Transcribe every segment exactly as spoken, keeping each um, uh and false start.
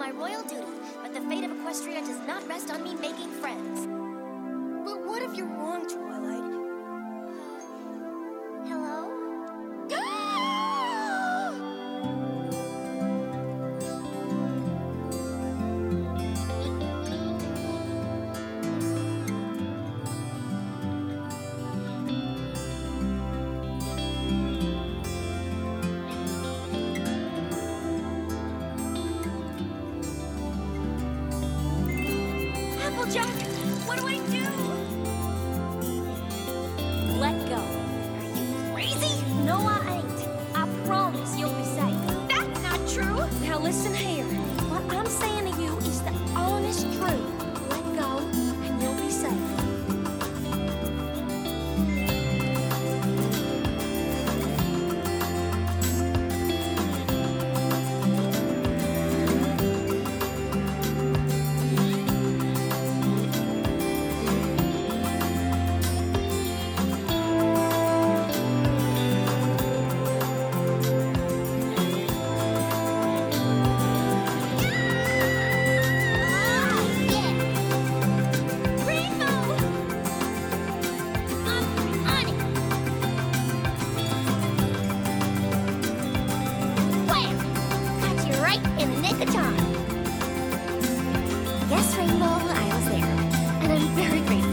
my royal duty, but the fate of Equestria does not rest on me making friends. But what if you're wrong, Twilight? Hello? Applejack, what do I do? Let go. Are you crazy? No, I ain't. I promise you'll be safe. That's not true. Now listen here. What I'm saying to you is the honest truth. Let go, and you'll be safe. Yes, Rainbow, I was there, and I'm very grateful.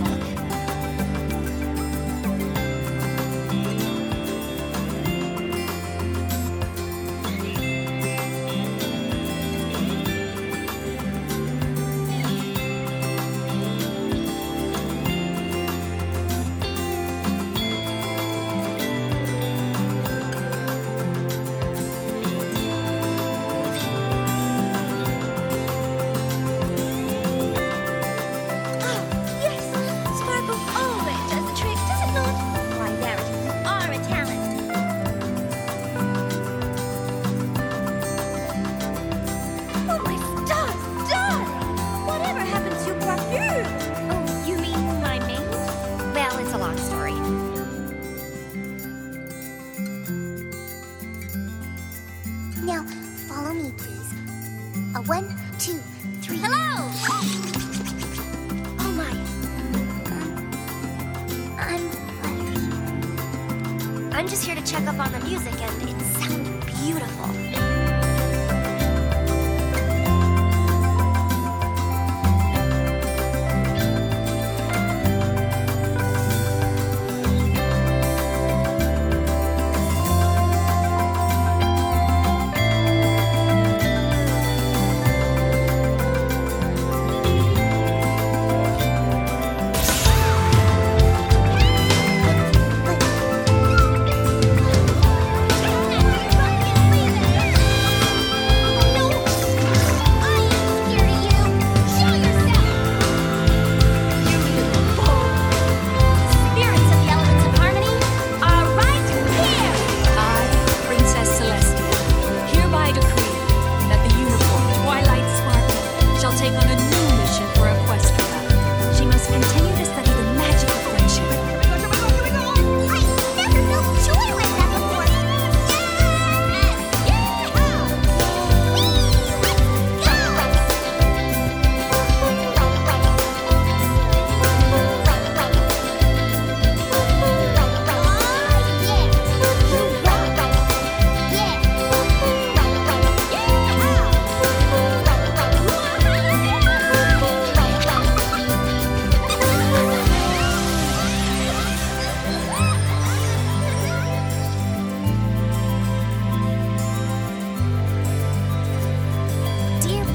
Now, follow me, please. A one, two, three. Hello! Oh my. I'm flattered. I'm just here to check up on the music, and it sounded beautiful.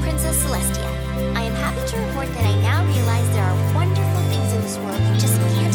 Celestia, I am happy to report that I now realize there are wonderful things in this world you just can't